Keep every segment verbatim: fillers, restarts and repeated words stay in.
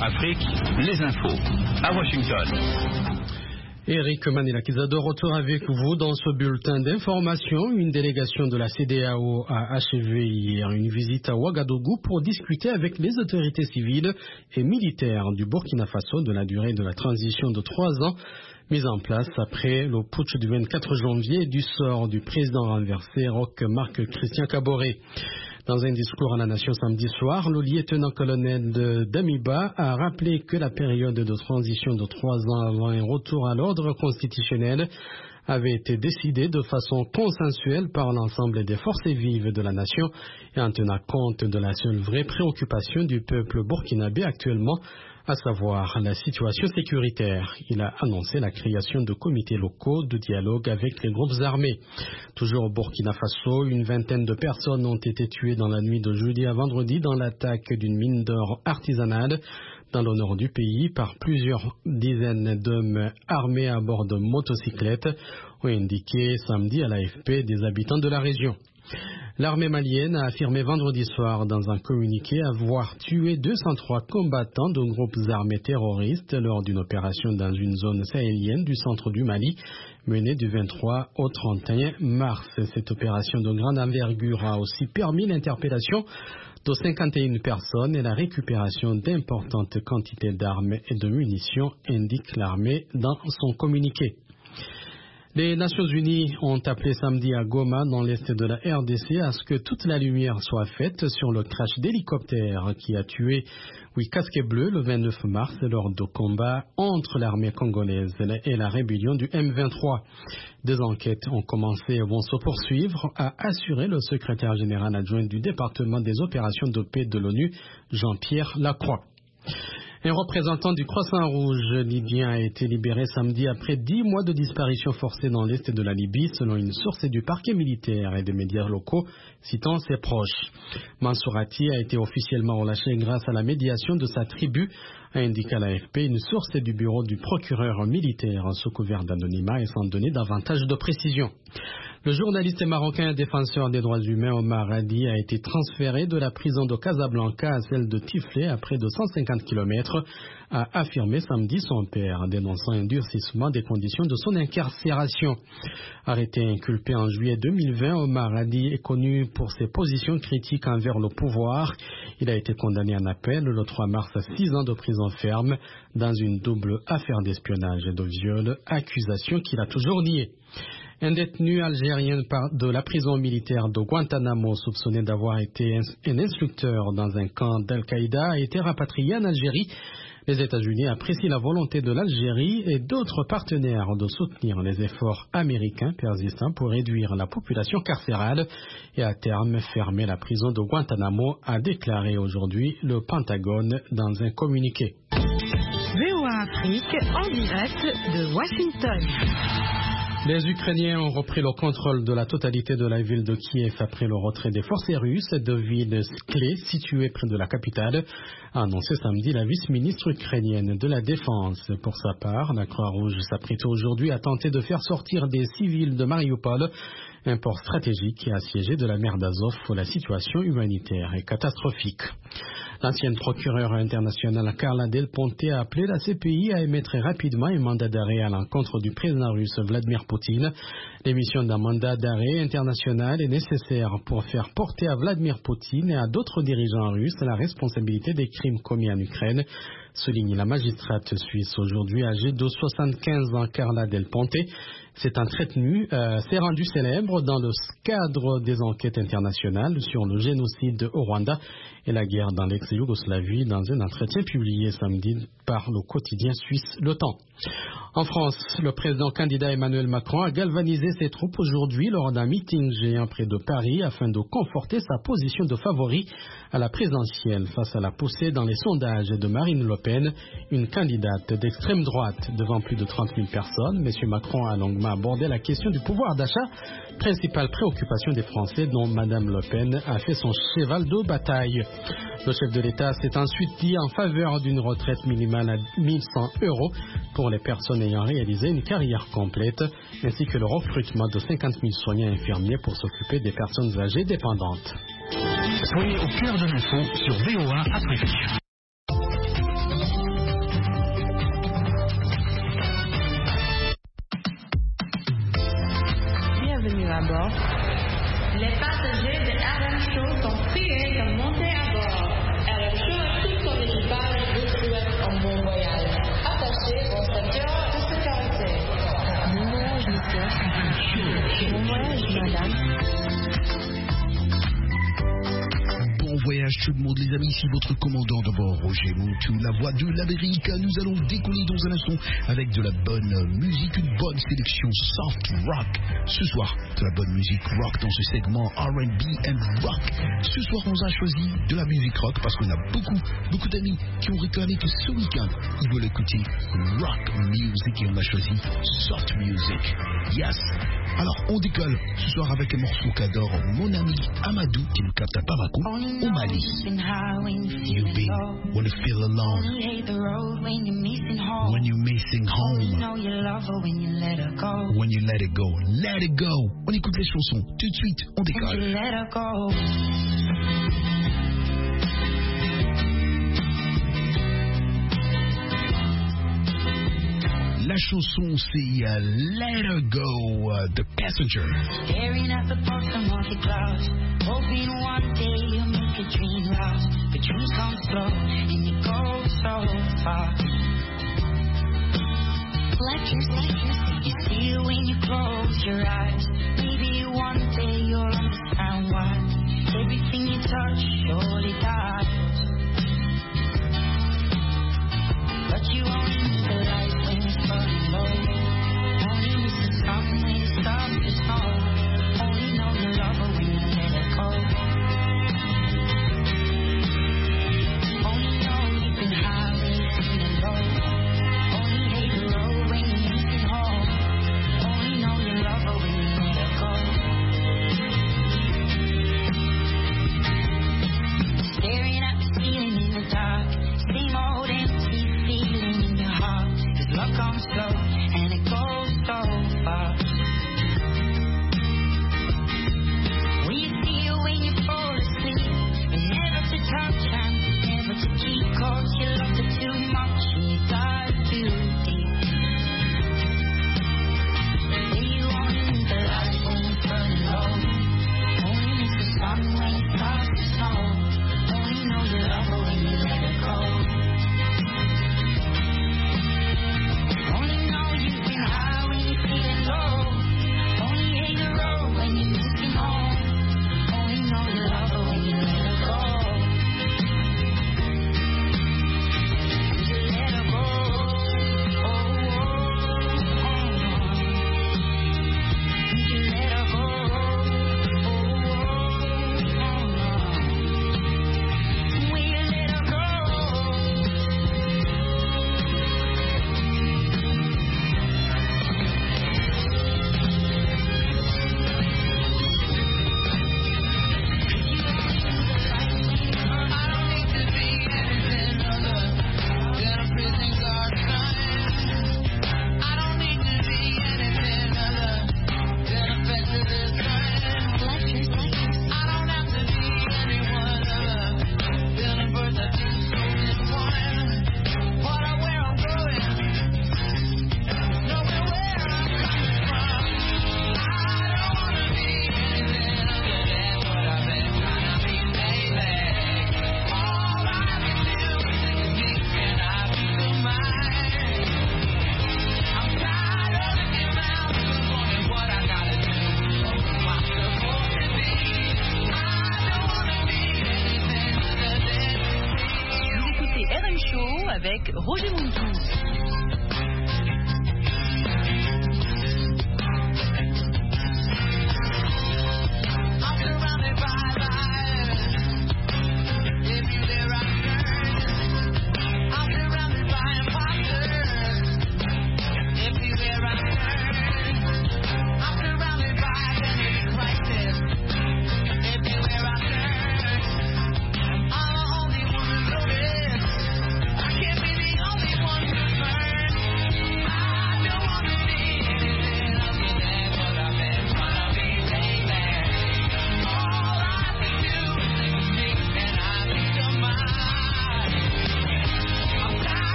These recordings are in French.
Afrique, les infos. À Washington. Eric Manila-Kiza de retour avec vous dans ce bulletin d'information. Une délégation de la C E D A O a achevé hier une visite à Ouagadougou pour discuter avec les autorités civiles et militaires du Burkina Faso de la durée de la transition de trois ans mise en place après le putsch du vingt-quatre janvier et du sort du président renversé Roch Marc Christian Kaboré. Dans un discours à la nation samedi soir, le lieutenant-colonel Damiba a rappelé que la période de transition de trois ans avant un retour à l'ordre constitutionnel avait été décidée de façon consensuelle par l'ensemble des forces vives de la nation et en tenant compte de la seule vraie préoccupation du peuple burkinabé actuellement, à savoir la situation sécuritaire. Il a annoncé la création de comités locaux de dialogue avec les groupes armés. Toujours au Burkina Faso, une vingtaine de personnes ont été tuées dans la nuit de jeudi à vendredi dans l'attaque d'une mine d'or artisanale dans le nord du pays par plusieurs dizaines d'hommes armés à bord de motocyclettes, ont indiqué samedi à l'A F P des habitants de la région. L'armée malienne a affirmé vendredi soir dans un communiqué avoir tué deux cent trois combattants de groupes armés terroristes lors d'une opération dans une zone sahélienne du centre du Mali menée du vingt-trois au trente et un mars. Cette opération de grande envergure a aussi permis l'interpellation de cinquante et une personnes et la récupération d'importantes quantités d'armes et de munitions, indique l'armée dans son communiqué. Les Nations Unies ont appelé samedi à Goma, dans l'est de la R D C, à ce que toute la lumière soit faite sur le crash d'hélicoptère qui a tué huit casquets bleus le vingt-neuf mars lors de combats entre l'armée congolaise et la rébellion du M vingt-trois. Des enquêtes ont commencé et vont se poursuivre, a assuré le secrétaire général adjoint du département des opérations de paix de l'ONU, Jean-Pierre Lacroix. Un représentant du Croissant-Rouge libyen a été libéré samedi après dix mois de disparition forcée dans l'est de la Libye, selon une source du parquet militaire et des médias locaux, citant ses proches. Mansourati a été officiellement relâché grâce à la médiation de sa tribu, a indiqué à l'A F P une source du bureau du procureur militaire sous couvert d'anonymat et sans donner davantage de précision. Le journaliste marocain et défenseur des droits humains Omar Hadi a été transféré de la prison de Casablanca à celle de Tiflé à près de cent cinquante kilomètres, a affirmé samedi son père, dénonçant un durcissement des conditions de son incarcération. Arrêté et inculpé en juillet deux mille vingt, Omar Hadi est connu pour ses positions critiques envers le pouvoir. Il a été condamné en appel le trois mars à six ans de prison ferme dans une double affaire d'espionnage et de viol, accusation qu'il a toujours niée. Un détenu algérien de la prison militaire de Guantanamo, soupçonné d'avoir été un instructeur dans un camp d'Al-Qaïda, a été rapatrié en Algérie. Les États-Unis apprécient la volonté de l'Algérie et d'autres partenaires de soutenir les efforts américains persistants pour réduire la population carcérale et à terme fermer la prison de Guantanamo, a déclaré aujourd'hui le Pentagone dans un communiqué. V O A Afrique en direct de Washington. Les Ukrainiens ont repris le contrôle de la totalité de la ville de Kiev après le retrait des forces russes de villes clés situées près de la capitale, a annoncé samedi la vice-ministre ukrainienne de la Défense. Pour sa part, la Croix-Rouge s'apprête aujourd'hui à tenter de faire sortir des civils de Mariupol, un port stratégique et assiégé de la mer d'Azov où la situation humanitaire est catastrophique. L'ancienne procureure internationale Carla Del Ponte a appelé la C P I à émettre rapidement un mandat d'arrêt à l'encontre du président russe Vladimir Poutine. L'émission d'un mandat d'arrêt international est nécessaire pour faire porter à Vladimir Poutine et à d'autres dirigeants russes la responsabilité des crimes commis en Ukraine, souligne la magistrate suisse aujourd'hui âgée de soixante-quinze ans, Carla Del Ponte. Cet entretenu euh, s'est rendu célèbre dans le cadre des enquêtes internationales sur le génocide au Rwanda et la guerre dans l'ex-Yougoslavie, dans un entretien publié samedi par le quotidien suisse Le Temps. En France, le président candidat Emmanuel Macron a galvanisé ses troupes aujourd'hui lors d'un meeting géant près de Paris afin de conforter sa position de favori à la présidentielle face à la poussée dans les sondages de Marine Le Pen, une candidate d'extrême droite. Devant plus de trente mille personnes, M. Macron a longuement abordé la question du pouvoir d'achat, principale préoccupation des Français dont Mme Le Pen a fait son cheval de bataille. Le chef de l'État s'est ensuite dit en faveur d'une retraite minimale à mille cent euros pour les personnes ayant réalisé une carrière complète, ainsi que le recrutement de cinquante mille soignants infirmiers pour s'occuper des personnes âgées dépendantes. Soyez au cœur de l'info sur V O A Afrique. passagers de R M Show sont priés de monter à bord. R M Show et tout son équipage vous souhaitent un bon voyage. Attachez vos ceintures de sécurité. Bon voyage, monsieur. Bon voyage, madame. Bon voyage tout le monde les amis, ici votre commandant de bord Roger Moutou, la voix de l'Amérique. Nous allons décoller dans un instant avec de la bonne musique, une bonne sélection soft rock. Ce soir, de la bonne musique rock dans ce segment R and B and rock. Ce soir, on a choisi de la musique rock parce qu'on a beaucoup, beaucoup d'amis qui ont réclamé que ce week-end, ils veulent écouter rock music et on a choisi soft music. Yes! Alors, on décolle ce soir avec un morceau qu'adore mon ami Amadou qui nous capte à Bamako, au Mali. You be when you feel alone, when you're missing home, when you let it go, let it go. On écoute les chansons tout de suite, on décolle. La chanson c'est uh, Let Her Go, uh, The Passenger. Staring at the bottom of the clouds, hoping one day you'll make a dream last. But dreams come slow and you go so far. Like you see, you see it when you close your eyes. Maybe one day you'll understand why everything you touch surely dies. But you only need the light when it's burning low. Only miss the sun when it starts to snow. Only know you love her when you let her go. Only know you've been high when you're feeling low. Only hate the road when you're missing home. Only know you love her when you let her go. Staring at the ceiling in the dark. Same old empty feeling in your heart. Cause love comes slow and it goes so fast. When you see it when you fall asleep, but never to touch and never to keep. Cause you loved her too much and you dive too deep. Yeah, you only need the light when it's burning low. Only miss the sun when it starts to snow. Only know you love her when you let her go. Only know you've been high when you're feeling low. Only hate the road when you're missing home. Only know you love her when you let her go. When you let her go. Oh, oh, oh, oh. When you let her go. Oh, oh, oh, oh. When you let her go. Avec Roger Moutou. I'm the only one who knows. I can't be the only one who's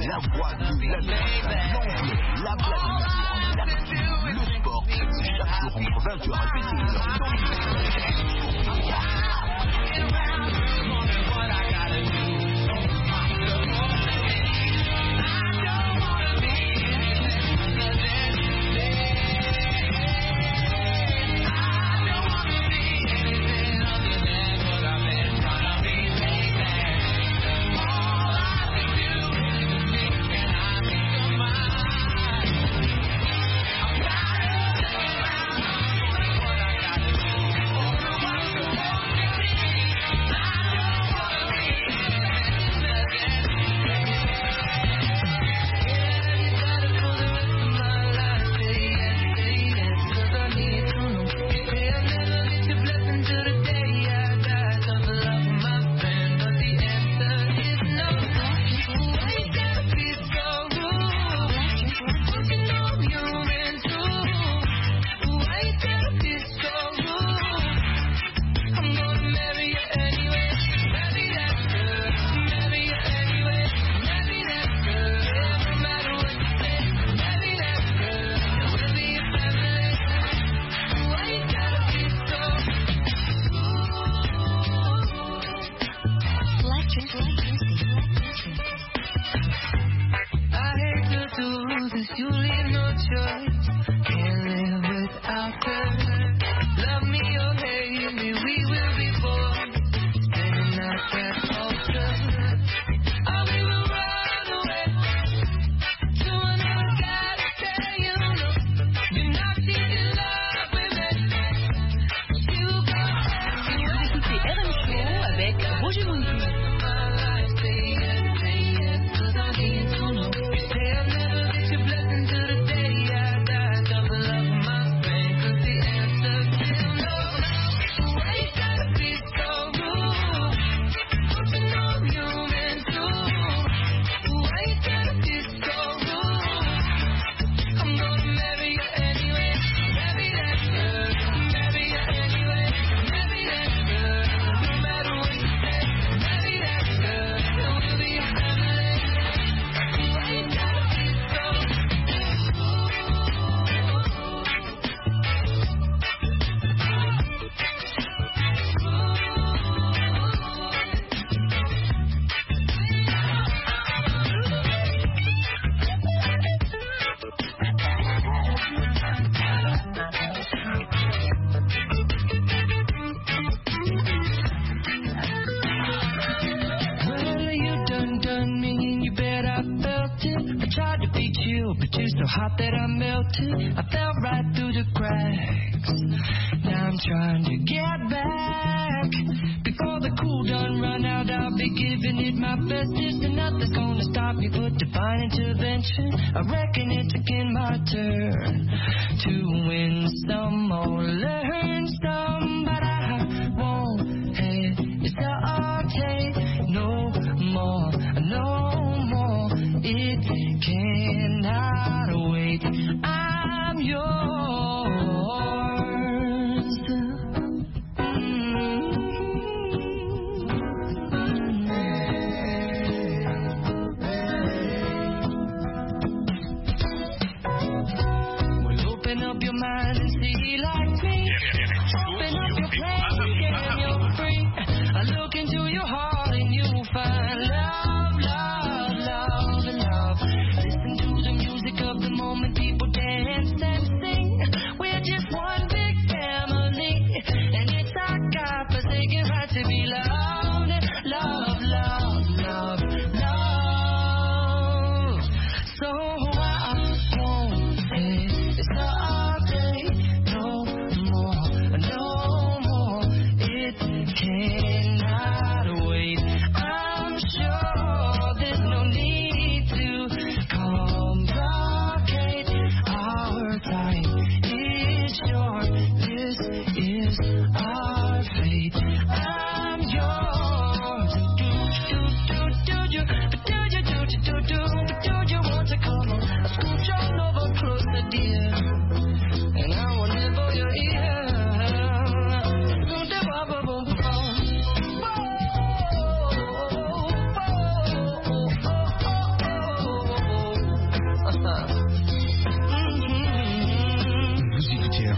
la voix de l'Amérique, l'anglais, la planète, l'actu, le sport. C'est chaque jour entre vingt heures et vingt et une heures dans hot that I melted, I fell right through the cracks. Now I'm trying to get back. Before the cool done run out, I'll be giving it my bestest, and nothing's gonna stop me but divine intervention. I reckon it's again my turn to win some or learn some, but I won't hesitate no more, no more. It cannot wait. I'm yours. Well, open up your mind and see like me. Open up your plan.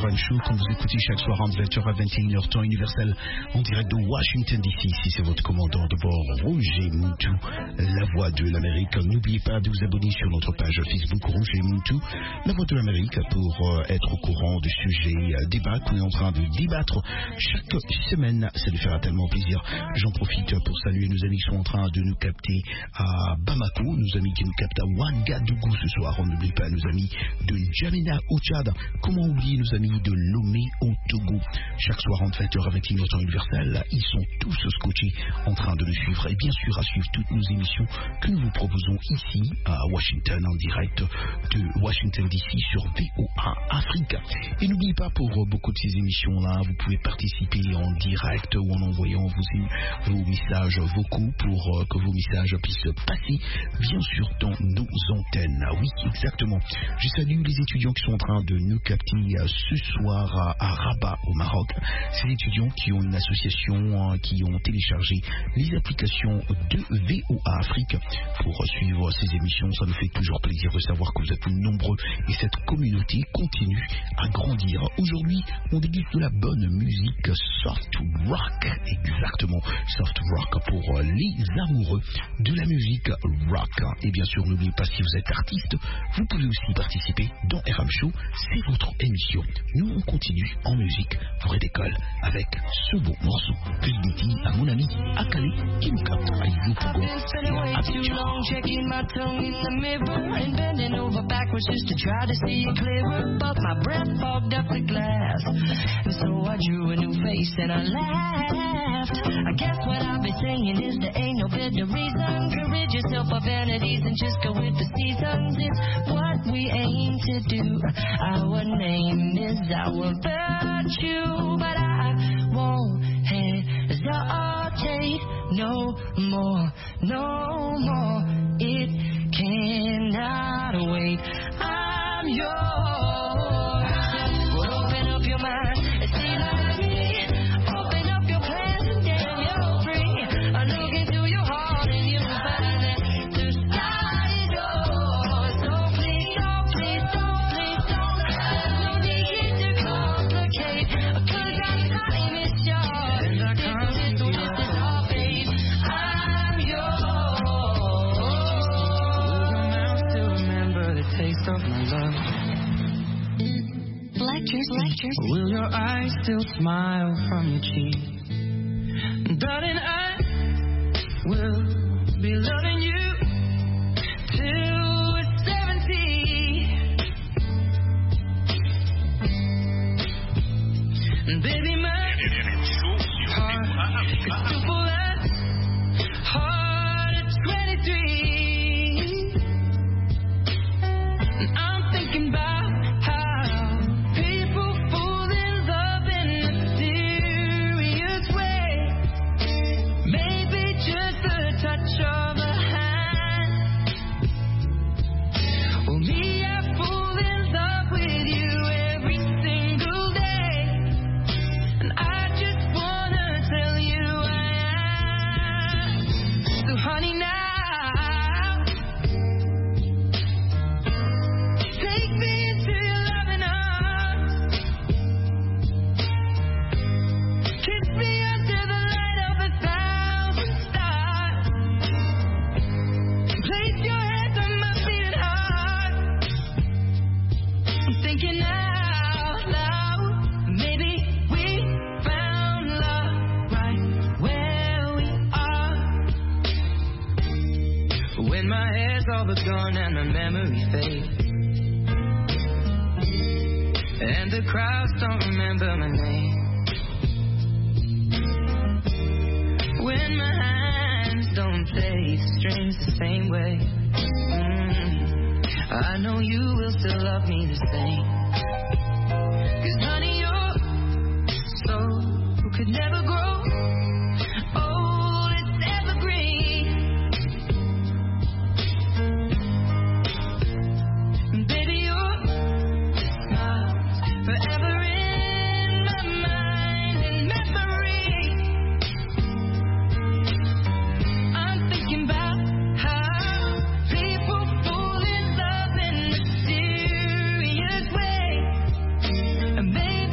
R M Show, quand vous écoutez chaque soir entre vingt heures à vingt et une heures temps universel en direct de Washington D C. Ici c'est votre commandant de bord Roger Moutou, la voix de l'Amérique. N'oubliez pas de vous abonner sur notre page Facebook Roger Moutou, la voix de l'Amérique, pour euh, être au courant du sujet euh, débat qu'on est en train de débattre chaque semaine. Ça nous fera tellement plaisir. J'en profite pour saluer nos amis qui sont en train de nous capter à Bamako, nos amis qui nous captent à Ouagadougou ce soir. On n'oublie pas nos amis de N'Djamena au Tchad. Comment oublier nos amis de Lomé au Togo. Chaque soir entre vingt heures à vingt et une heures temps universel, ils sont tous scotchés en train de nous suivre et bien sûr à suivre toutes nos émissions que nous vous proposons ici à Washington en direct de Washington D C sur V O A Afrique. Et n'oubliez pas, pour beaucoup de ces émissions-là, vous pouvez participer en direct ou en envoyant vos, vos messages vocaux pour euh, que vos messages puissent passer bien sûr dans nos antennes. Oui, exactement. Je salue les étudiants qui sont en train de nous capter euh, ce soir à, à Rabat au Maroc. Ces étudiants qui ont une association, euh, qui ont téléchargé les applications de V O A Afrique pour suivre ces émissions. Ça nous fait toujours plaisir de savoir que vous êtes nombreux et cette communauté continue à grandir. Aujourd'hui, on déguste de la bonne musique soft rock, exactement, soft rock pour les amoureux de la musique rock. Et bien sûr, n'oubliez pas, si vous êtes artiste, vous pouvez aussi participer dans R M Show, c'est votre émission. Nous, on continue en musique, vous redécolle avec ce beau morceau que je dis à mon ami Akale qui nous capte à Yopougon et à Abidjan. Checking my tongue in the mirror and bending over backwards just to try to see it clearer, but my breath fogged up the glass, and so I drew a new face and I laughed. I guess what I've been saying is there ain't no better reason to rid yourself of vanities and just go with the seasons. It's what we aim to do. Our name is our virtue, but I won't hesitate no more, no more. It cannot wait. I'm yours. Well, open up your mind and see like me. Open up your plans and damn, you're free. I look into your heart and you'll find that the sky is yours. So please don't, please don't, please don't. There's no need to complicate, 'cause our time is short. This is what is our fate. I'm yours. Will your mouth still remember the taste of my love? Lectures, lectures. Will your eyes still smile from your cheek? Darling, I will be loving you till we're seventy. And baby, my heart is still full as hard at twenty-three. And I'm thinking about how people fall in love in a serious way. Maybe just a touch of a hand. Well, me, I fall in love with you every single day. And I just wanna tell you I am. So honey, now take me into your loving arms. Kiss me under the light of a thousand stars. Place your hands on my beating heart. I'm thinking out loud. Maybe we found love right where we are. When my hair's all but gone and my memory fades, and the crowds don't remember my name. When my hands don't play the strings the same way, mm, I know you will still love me the same. 'Cause honey, your soul could never grow old, it's evergreen. And baby, your smile's forever in my mind and memory. I'm thinking about how people fall in love in a serious way. And maybe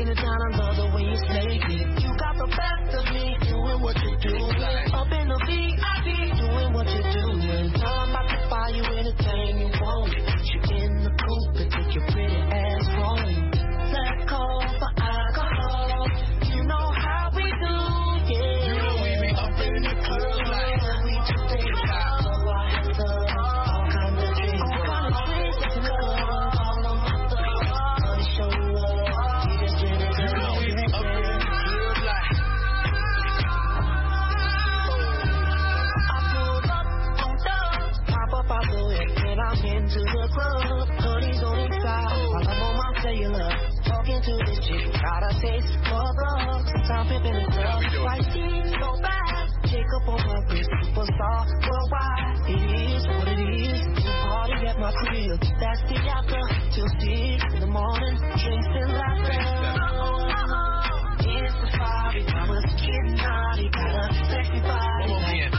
taking it down, I love the way you snake it. You got the best of me, doing what you do. Up in the V I P, doing what you do. I'm about to buy you anything you want. You in the coupe and take your pretty ass home. Let's call for alcohol. You know how we do, yeah. You know we be up in the club like we just take it out. So I have to all kinds of drinks, all kinds of drinks in the club. All of my thugs, honey, show love. We just drink it. You know we be up in the club like I pulled up on thugs, pop up out the whip, and I'm into the club. Hoodies on inside, while I'm on my cellular. Talking to this chick, got a taste for love. Time pimping the club, white teeth so bad. Jacob on my wrist, superstar worldwide. It is what it is. You party at my crib, that's the after. Till six in the morning, drinks and laughter. It's the party, I was getting naughty, got a sexy body.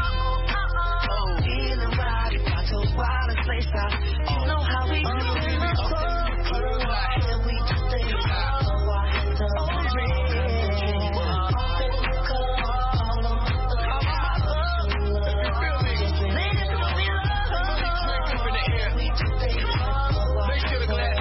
Feeling rowdy, got so wild and place out. You know how we do in the club. And we just stay so I had to drink. All of my thugs, ladies gonna be love. We just stay so I had to drink.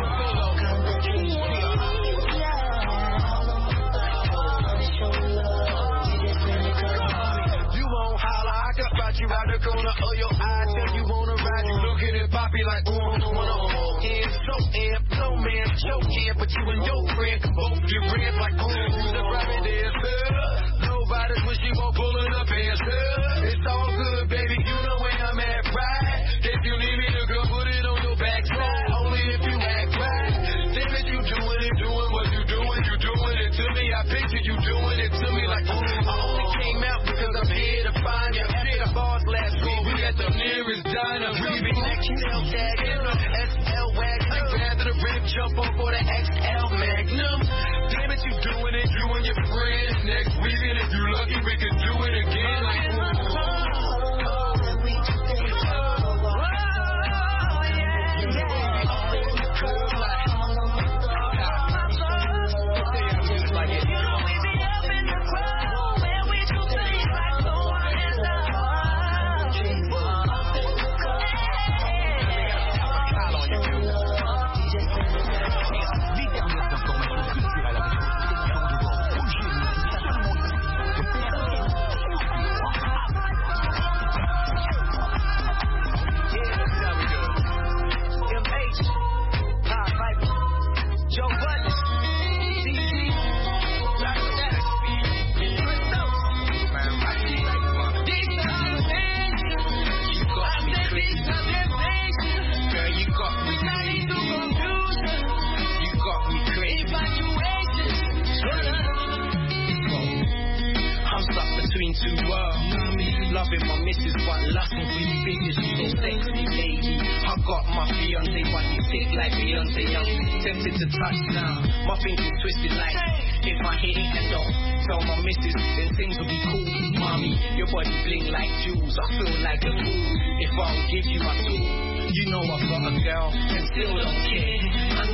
All of my thugs, show love. We just in the club. you won't holler, I can spot you out the corner of your eye. Tell you wanna ride, you looking at Poppy like, ooh, wanna hold in. So amp, no man, choking, but you and your friend can both get red like, ooh, who's the private dancer? Nobody's wishing you won't pulling up answer. It's all good, baby, you know where I'm at, right? If you need me to go, put it on your backside. Only if you act right. Damn it, you doing it, doing what you doing, you doing it to me. I picture you doing it to me like, ooh, I only came out because I'm here to find you. Did a boss last week, we at the nearest diner. We be X L tagging, S L wagon, rather the rip jump on for the X L Magnum. Damn it, you doing it, you and your friends next week, and if you lucky, we can do it again. Like, We just stay so loving my missus, but lusting for you bitches. You so sexy, lady. I got my fiance, but you sick like Beyonce. I'm tempted to touch now. My thinking twisted like, if I hit it and don't tell my missus, then things will be cool. Mommy, your body bling like jewels. I feel like a fool if I don't give you my tool. You know I've got a girl and still don't care. I